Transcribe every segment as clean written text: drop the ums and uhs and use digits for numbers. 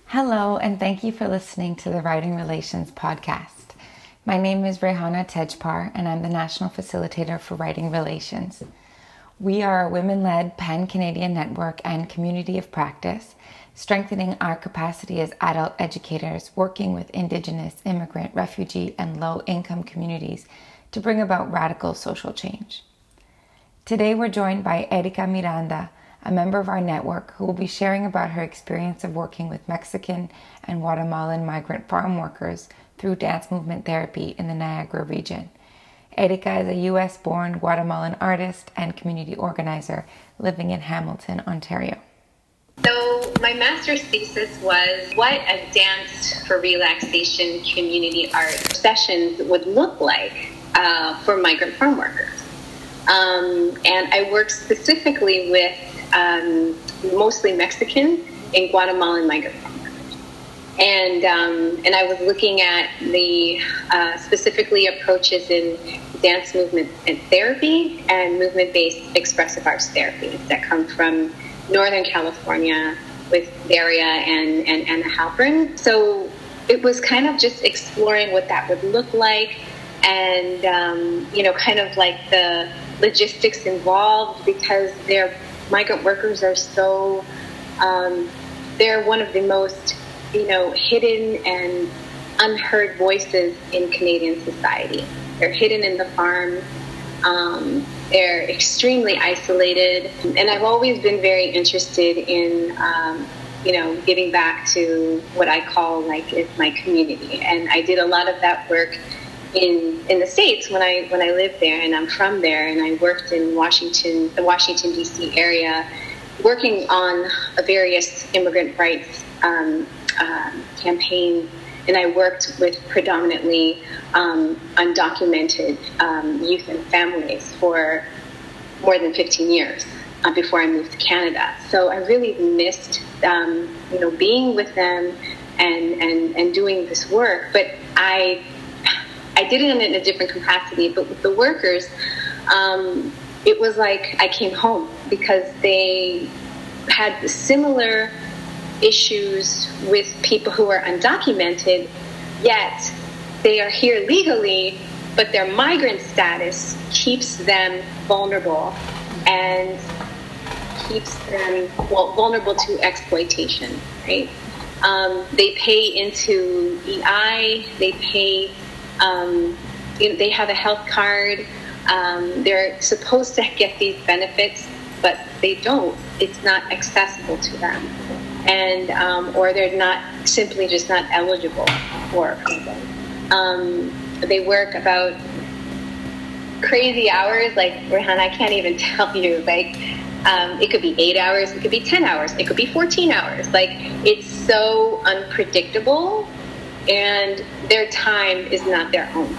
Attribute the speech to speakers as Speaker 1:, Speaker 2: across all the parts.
Speaker 1: Hello, and thank you for listening to the Writing Relations podcast. My name is Rehana Tejpar, and I'm the National Facilitator for Writing Relations. We are a women-led pan-Canadian network and community of practice, strengthening our capacity as adult educators working with Indigenous, immigrant, refugee, and low-income communities to bring about radical social change. Today we're joined by Erika Miranda, a member of our network who will be sharing about her experience of working with Mexican and Guatemalan migrant farm workers through dance movement therapy in the Niagara region. Erika is a U.S.-born Guatemalan artist and community organizer living in Hamilton, Ontario.
Speaker 2: So my master's thesis was what a dance for relaxation community art sessions would look like for migrant farm workers. And I worked specifically with mostly Mexican and Guatemalan migrant farm workers. And I was looking at the specifically approaches in dance movement and therapy and movement-based expressive arts therapy that come from Northern California with Daria and Anna Halpern. So it was kind of just exploring what that would look like and, kind of like the logistics involved because migrant workers are so, they're one of the most, hidden and unheard voices in Canadian society. They're hidden in the farms. They're extremely isolated. And I've always been very interested in, giving back to what I call is my community. And I did a lot of that work in the States when I lived there, and I'm from there, and I worked in the Washington, D.C. area, working on various immigrant rights campaigns, and I worked with predominantly undocumented youth and families for more than 15 years before I moved to Canada. So I really missed, being with them and doing this work, but I did it in a different capacity, but with the workers, it was like I came home because they had similar issues with people who are undocumented, yet they are here legally, but their migrant status keeps them vulnerable and keeps them vulnerable to exploitation, right? They pay into EI, they pay they have a health card. They're supposed to get these benefits, but they don't. It's not accessible to them, and or they're just not eligible for them. They work about crazy hours. Like Rehan, I can't even tell you. It could be 8 hours. It could be 10 hours. It could be 14 hours. It's so unpredictable. And their time is not their own.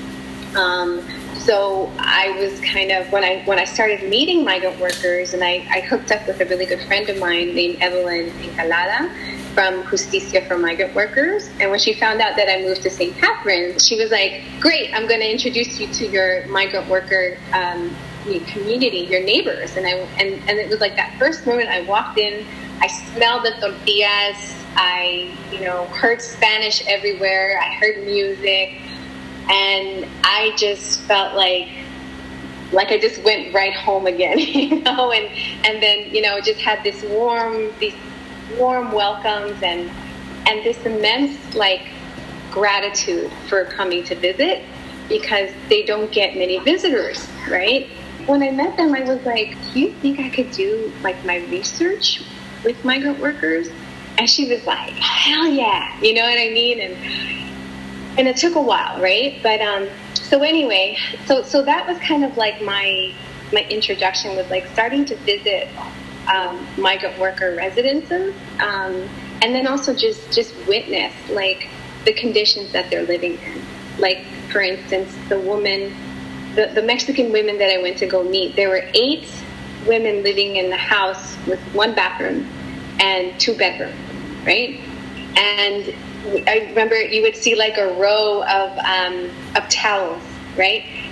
Speaker 2: So I was kind of, when I started meeting migrant workers, and I hooked up with a really good friend of mine named Evelyn Encalada from Justicia for Migrant Workers. And when she found out that I moved to St. Catharines, she was like, great, I'm going to introduce you to your migrant worker community, your neighbors. And it was like that first moment I walked in, I smelled the tortillas, I, heard Spanish everywhere. I heard music, and I just felt like I just went right home again, and then, just had these warm welcomes and this immense, gratitude for coming to visit because they don't get many visitors, right? When I met them, I was like, do you think I could do, my research with migrant workers? And she was like, hell yeah, you know what I mean? And it took a while, right? But so anyway, so that was kind of my introduction was starting to visit migrant worker residences, and then also just witness the conditions that they're living in. For instance, the Mexican women that I went to go meet, there were 8 women living in the house with 1 bathroom and 2 bedrooms, right? And I remember you would see a row of towels, right?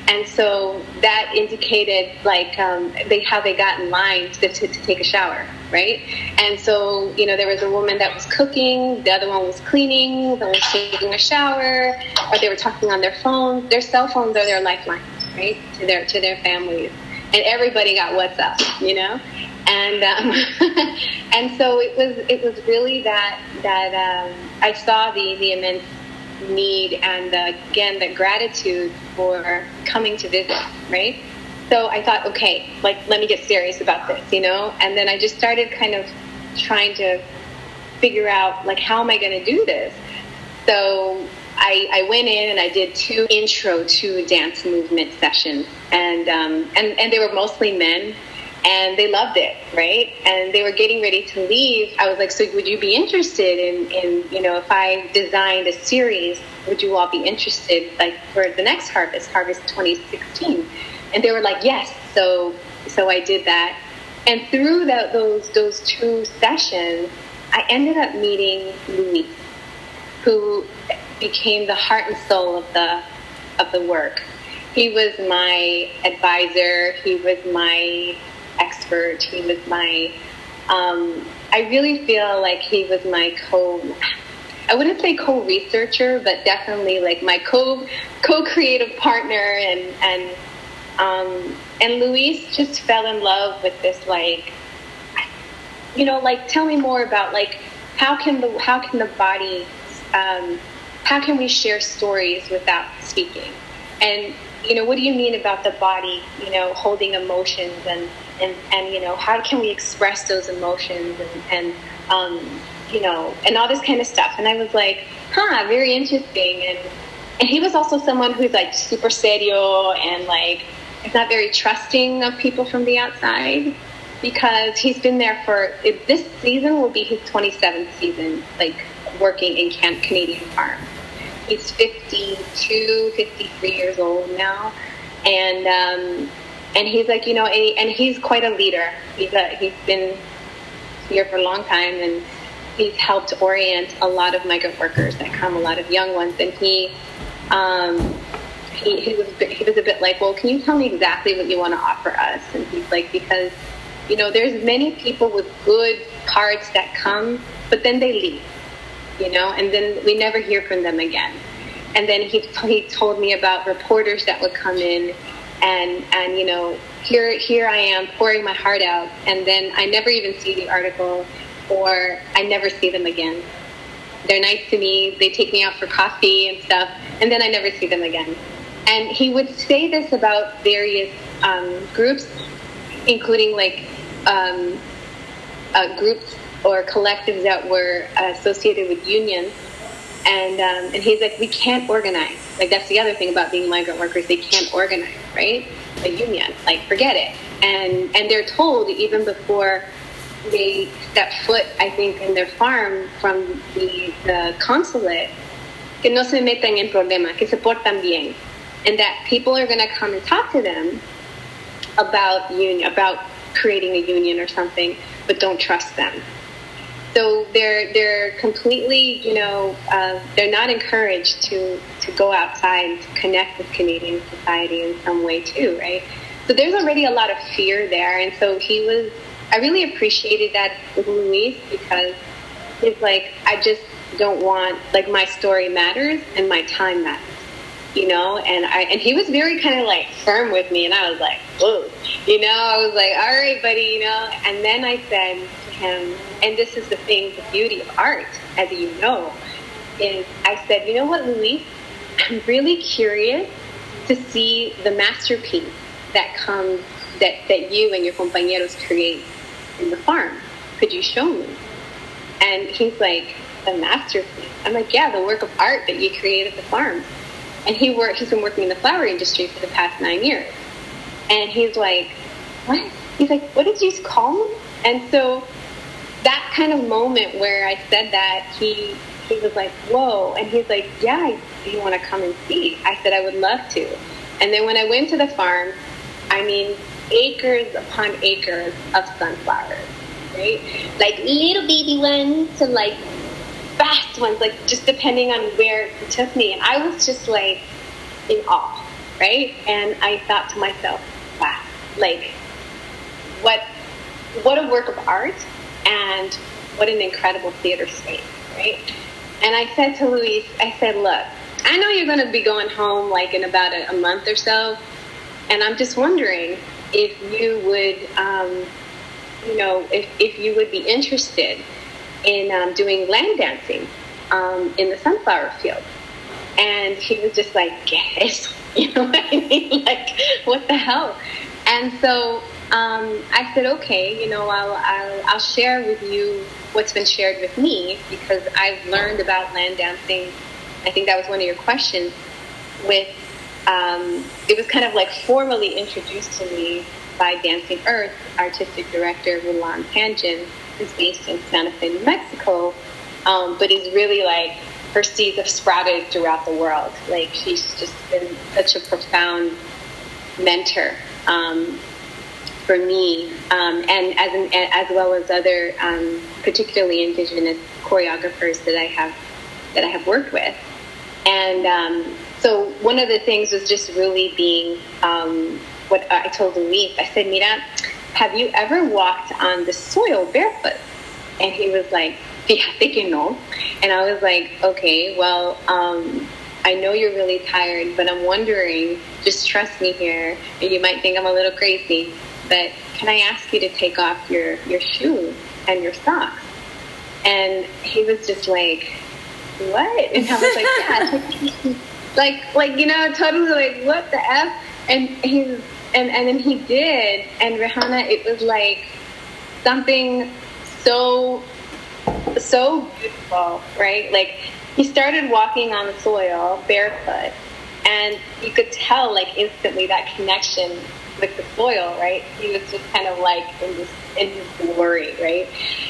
Speaker 2: And so that indicated like how they got in line to take a shower, right? And so, there was a woman that was cooking, the other one was cleaning, the one was taking a shower, or they were talking on their phone. Their cell phones are their lifelines, right, to their families. And everybody got WhatsApp, And and so it was really that I saw the immense need and again the gratitude for coming to visit, right? So I thought, okay, like let me get serious about this, and then I just started kind of trying to figure out like how am I going to do this. So I went in and I did 2 intro to dance movement sessions, and they were mostly men. And they loved it, right? And they were getting ready to leave. I was like, so would you be interested in if I designed a series, would you all be interested, like, for the next Harvest 2016? And they were like, yes. So I did that. And through those 2 sessions, I ended up meeting Luis, who became the heart and soul of the work. He was my advisor. He was my expert. He was my, I really feel like he was my I wouldn't say co-researcher, but definitely like my co-creative partner. And Luis just fell in love with this, like, like, tell me more about, like, how can the body, how can we share stories without speaking? And, what do you mean about the body, holding emotions and how can we express those emotions and all this kind of stuff. And I was like, very interesting. And he was also someone who's like super serio and like is not very trusting of people from the outside, because he's been there this season will be his 27th season, like working in Canadian farms. He's 52, 53 years old now. And he's like, and he's quite a leader. He's been here for a long time, and he's helped orient a lot of migrant workers that come, a lot of young ones. And he was a bit like, well, can you tell me exactly what you want to offer us? And he's like, because, there's many people with good cards that come, but then they leave, and then we never hear from them again. And then he told me about reporters that would come in and here I am pouring my heart out, and then I never even see the article, or I never see them again. They're nice to me, they take me out for coffee and stuff, and then I never see them again. And he would say this about various groups, including like groups or collectives that were associated with unions. And he's like, we can't organize. Like, that's the other thing about being migrant workers. They can't organize, right? A union, like, forget it. And they're told even before they step foot, I think, in their farm from the consulate, que no se metan en problema, que se portan bien. And that people are going to come and talk to them about creating a union or something, but don't trust them. So they're completely, they're not encouraged to go outside and to connect with Canadian society in some way too, right? So there's already a lot of fear there. And so I really appreciated that with Luis, because he's like, I just don't want, like, my story matters and my time matters, and he was very kind of like firm with me, and I was like, whoa, I was like, all right, buddy, and then I said to him, and this is the thing, the beauty of art, as you know, is I said, you know what, Luis, I'm really curious to see the masterpiece that comes, that you and your compañeros create in the farm. Could you show me? And he's like, the masterpiece? I'm like, yeah, the work of art that you create at the farm. And he's been working in the flower industry for the past 9 years. And he's like, what? He's like, what did you call me? And so that kind of moment where I said that, he was like, whoa. And he's like, yeah, do you want to come and see? I said, I would love to. And then when I went to the farm, I mean, acres upon acres of sunflowers, right? Like little baby ones to like fast ones, like just depending on where it took me. And I was just like in awe. right? And I thought to myself, wow, like, what a work of art, and what an incredible theater space, right? And I said to Luis, I said, look, I know you're going to be going home like in about a month or so, and I'm just wondering if you would, if you would be interested in doing land dancing in the sunflower field. And he was just like, yes, you know what I mean? Like, what the hell? And so I said, okay, I'll share with you what's been shared with me, because I've learned about land dancing. I think that was one of your questions. It was kind of like formally introduced to me by Dancing Earth artistic director Roland Tangent, who's based in Santa Fe, New Mexico, but is really like, her seeds have sprouted throughout the world. Like, she's just been such a profound mentor for me, and as well as other, particularly indigenous choreographers that I have worked with. And so one of the things was just really being what I told Luis. I said, Mira, have you ever walked on the soil barefoot? And he was like, fíjate que no. And I was like, okay, well, I know you're really tired, but I'm wondering, just trust me here, and you might think I'm a little crazy, but can I ask you to take off your shoes and your socks? And he was just like, what? And I was like, yeah, like, totally like, what the F? And then he did, and Rihanna, it was like something so beautiful, right? Like, he started walking on the soil barefoot, and you could tell, like, instantly that connection with the soil, right? He was just kind of like in his glory, right?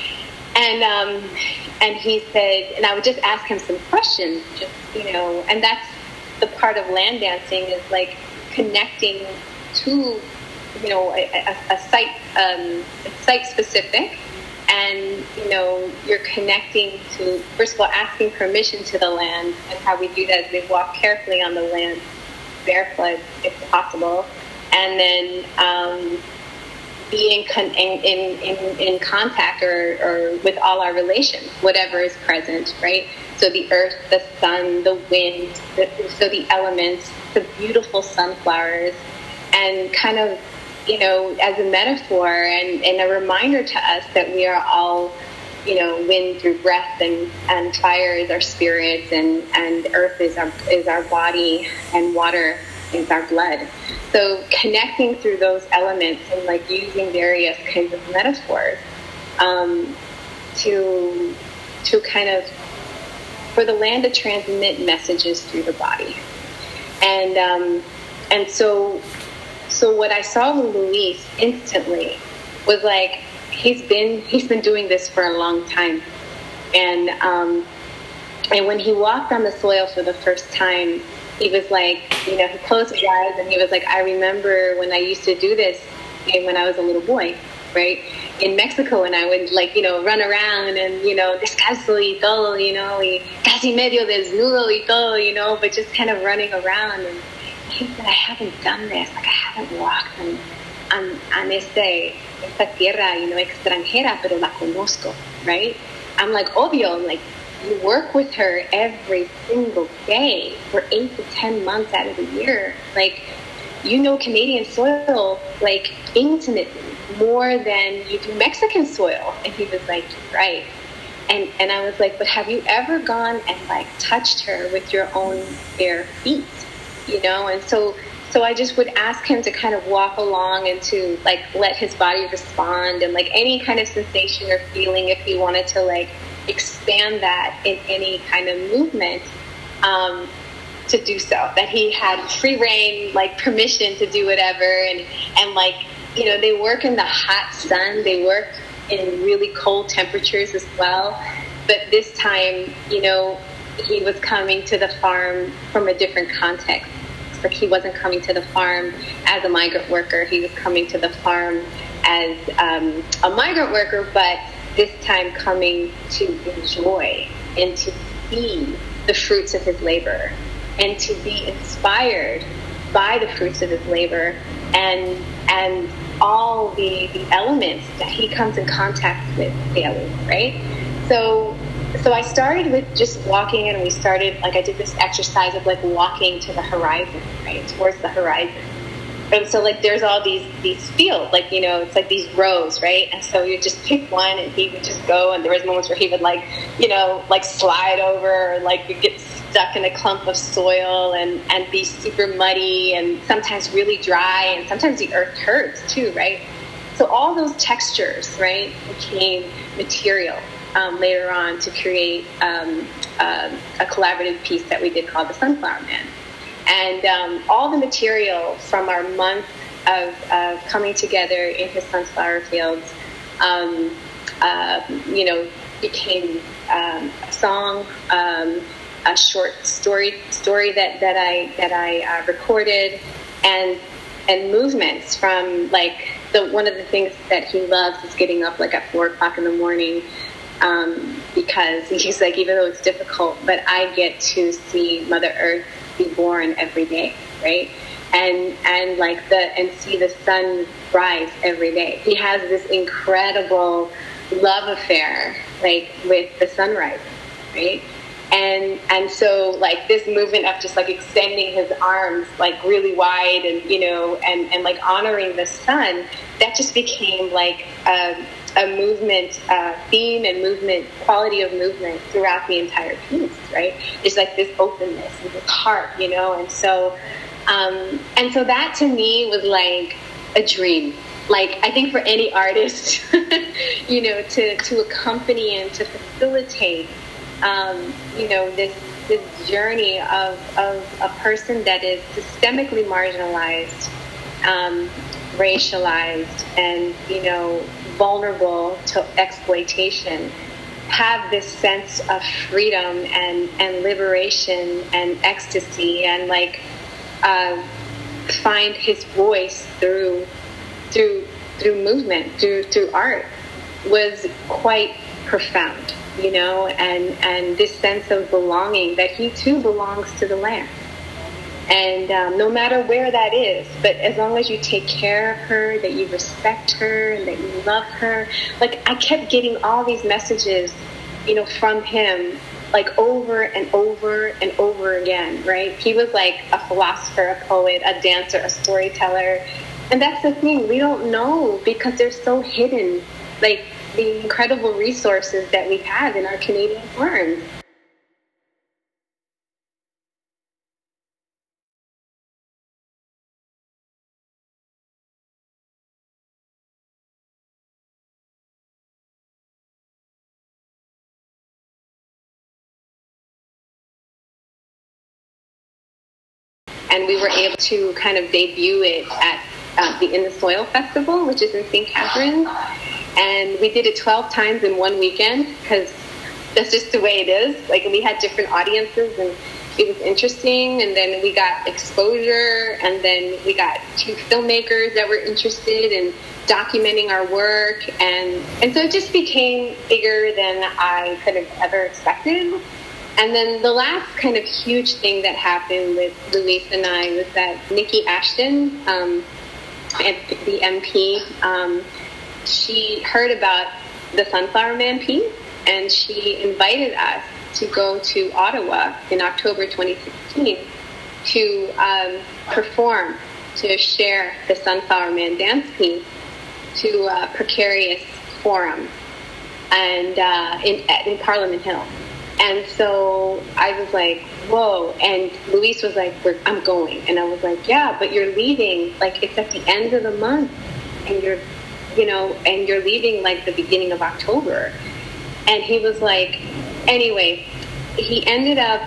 Speaker 2: And he said, and I would just ask him some questions, just, and that's the part of land dancing, is like connecting to, a site specific. And, you're connecting to, first of all, asking permission to the land. And how we do that is we walk carefully on the land, barefoot, if possible. And then be in contact or with all our relations, whatever is present, right? So the earth, the sun, the wind, so the elements, the beautiful sunflowers, and kind of, as a metaphor and a reminder to us that we are all, wind through breath, and fire is our spirits, and earth is our body, and water is our blood. So connecting through those elements and like using various kinds of metaphors to kind of, for the land to transmit messages through the body. And so what I saw with Luis instantly was like, he's been doing this for a long time. And when he walked on the soil for the first time, he was like, he closed his eyes and he was like, I remember when I used to do this when I was a little boy, right? In Mexico, and I would run around and, descalzo y todo, y casi medio desnudo y todo, but just kind of running around. And he said, I haven't done this. Like, I haven't walked on esta tierra, extranjera, pero la conozco, right? I'm like, obvio, like, you work with her every single day for 8 to 10 months out of the year. Like, Canadian soil, like, intimately, more than you do Mexican soil. And he was like, right. And I was like, but have you ever gone and, like, touched her with your own bare feet? And so I just would ask him to kind of walk along and to, like, let his body respond, and, like, any kind of sensation or feeling, if he wanted to, like, expand that in any kind of movement, to do so, that he had free reign, like, permission to do whatever. And like, they work in the hot sun, they work in really cold temperatures as well. But this time, he was coming to the farm from a different context. Like, he wasn't coming to the farm as a migrant worker. He was coming to the farm as a migrant worker, but this time coming to enjoy and to see the fruits of his labor, and to be inspired by the fruits of his labor and all the elements that he comes in contact with daily, right? So I started with just walking, and we started, like, I did this exercise of like walking to the horizon, right, towards the horizon. And so, like, there's all these fields, like, you know, it's like these rows, right? And so you just pick one, and he would just go, and there was moments where he would, like, you know, like slide over, or like you get stuck in a clump of soil and be super muddy, and sometimes really dry, and sometimes the earth hurts too, right? So all those textures, right, became material later on to create a collaborative piece that we did called The Sunflower Man. And all the material from our month of coming together in his sunflower fields, you know, became a song, a short story that I recorded, and movements from, like, one of the things that he loves is getting up like at 4 o'clock in the morning, because he's like, even though it's difficult, but I get to see Mother Earth be born every day, right? And like and see the sun rise every day. He has this incredible love affair, like, with the sunrise, right? And so, like, this movement of just like extending his arms like really wide, and, you know, and like honoring the sun, that just became like a movement theme and movement quality of movement throughout the entire piece, right? It's like this openness and this heart, you know. And so that to me was like a dream. Like, I think for any artist, you know, to accompany and to facilitate, you know, this journey of a person that is systemically marginalized, racialized, and, you know, vulnerable to exploitation, have this sense of freedom and liberation and ecstasy, and like find his voice through movement, through art, was quite profound, you know, and this sense of belonging, that he too belongs to the land. And no matter where that is, but as long as you take care of her, that you respect her, and that you love her. Like, I kept getting all these messages, you know, from him, like over and over and over again, right? He was like a philosopher, a poet, a dancer, a storyteller. And that's the thing, we don't know, because they're so hidden, like the incredible resources that we have in our Canadian farms. And we were able to kind of debut it at the In the Soil Festival, which is in St. Catharines. And we did it 12 times in one weekend, because that's just the way it is. Like, we had different audiences, and it was interesting. And then we got exposure, and then we got 2 filmmakers that were interested in documenting our work. And so it just became bigger than I could have ever expected. And then the last kind of huge thing that happened with Luis and I was that Nikki Ashton, the MP, she heard about the Sunflower Man piece, and she invited us to go to Ottawa in October 2016 to perform, to share the Sunflower Man dance piece to a precarious forum and in Parliament Hill. And so I was like, whoa. And Luis was like, I'm going. And I was like, yeah, but you're leaving. Like, it's at the end of the month. And you're, you know, and you're leaving like the beginning of October. And he was like, anyway, he ended up,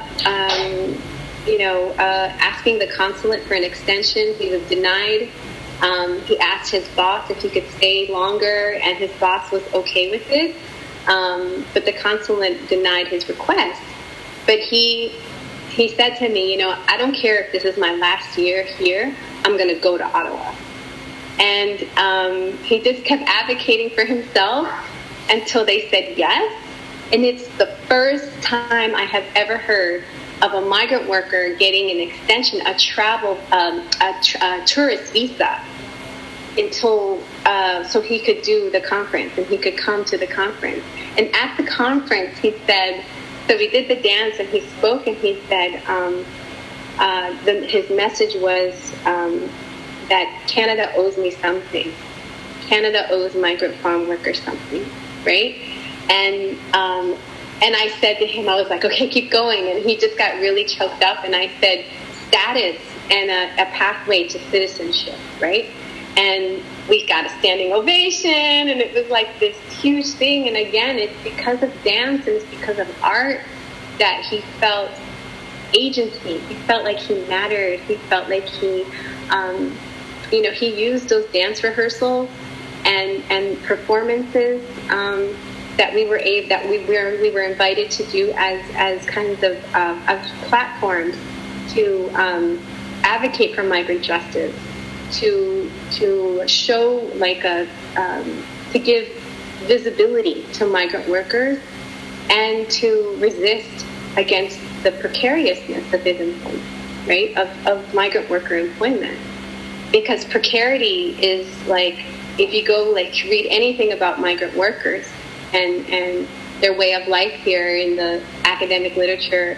Speaker 2: asking the consulate for an extension. He was denied. He asked his boss if he could stay longer, and his boss was okay with it. But the consulate denied his request. But he said to me, you know, I don't care if this is my last year here, I'm going to go to Ottawa. And he just kept advocating for himself until they said yes. And it's the first time I have ever heard of a migrant worker getting an extension, a tourist visa until so he could do the conference and he could come to the conference. And at the conference, he said, so we did the dance and he spoke and he said his message was that Canada owes me something. Canada owes migrant farm workers something, right? And I said to him, I was like, okay, keep going. And he just got really choked up. And I said, status and a pathway to citizenship, right? And we got a standing ovation, and it was like this huge thing. And again, it's because of dance and it's because of art that he felt agency. He felt like he mattered. He felt like he used those dance rehearsals and performances that we were invited to do as kinds of platforms to advocate for migrant justice, to show to give visibility to migrant workers and to resist against the precariousness that they've employed, right, of migrant worker employment. Because precarity is if you go read anything about migrant workers and their way of life here in the academic literature,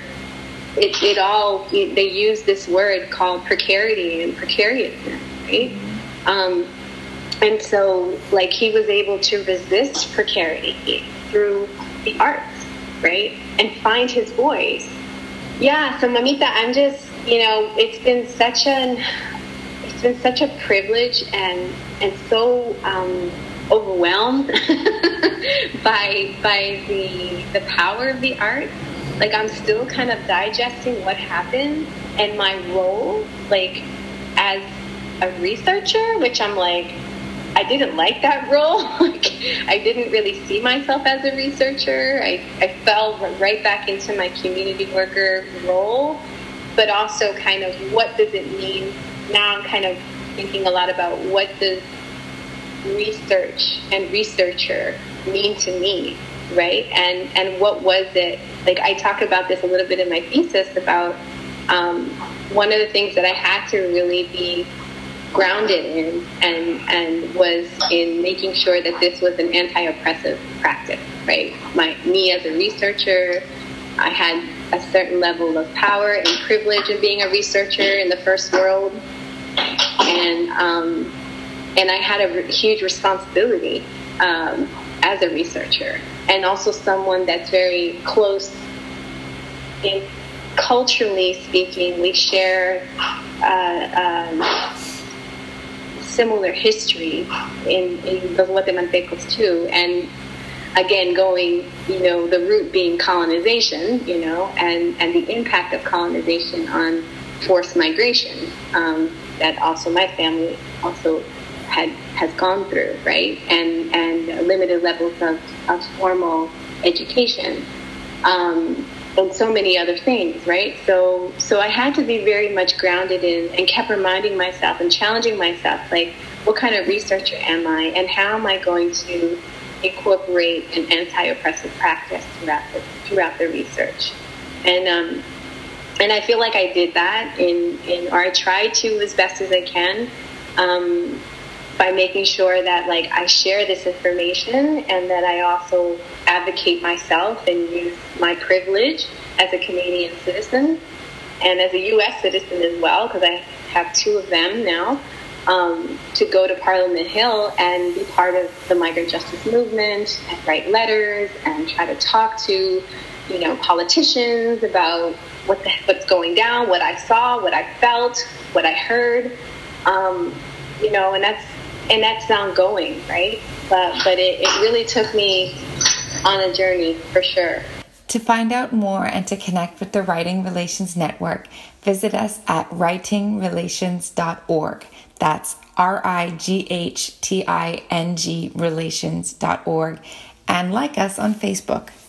Speaker 2: they use this word called precarity and precariousness, right? And so he was able to resist precarity through the arts, right? And find his voice. Yeah, so Mamita, I'm just, it's been such a privilege and so overwhelmed by the power of the arts. I'm still kind of digesting what happened and my role, as a researcher, which I'm I didn't like that role. I didn't really see myself as a researcher. I fell right back into my community worker role, but also kind of what does it mean? Now I'm kind of thinking a lot about what does research and researcher mean to me, right? And what was it? I talk about this a little bit in my thesis about one of the things that I had to really be grounded in and was in making sure that this was an anti-oppressive practice, right? Me as a researcher, I had a certain level of power and privilege in being a researcher in the first world, and I had a huge responsibility as a researcher, and also someone that's very close in culturally speaking. We share similar history in the Guatemaltecos too, and again going, the root being colonization, and the impact of colonization on forced migration that also my family also has gone through, right, and limited levels of formal education, and so many other things, right? So I had to be very much grounded in and kept reminding myself and challenging myself, what kind of researcher am I, and how am I going to incorporate an anti-oppressive practice throughout the research? And I feel like I did that or I tried to as best as I can, by making sure that I share this information and that I also advocate myself and use my privilege as a Canadian citizen and as a U.S. citizen as well, because I have two of them now, to go to Parliament Hill and be part of the migrant justice movement and write letters and try to talk to, politicians about what's going down, what I saw, what I felt, what I heard, and that's ongoing, right? But it really took me on a journey for sure.
Speaker 1: To find out more and to connect with the Writing Relations Network, visit us at writingrelations.org. That's RIGHTING relations.org. And like us on Facebook.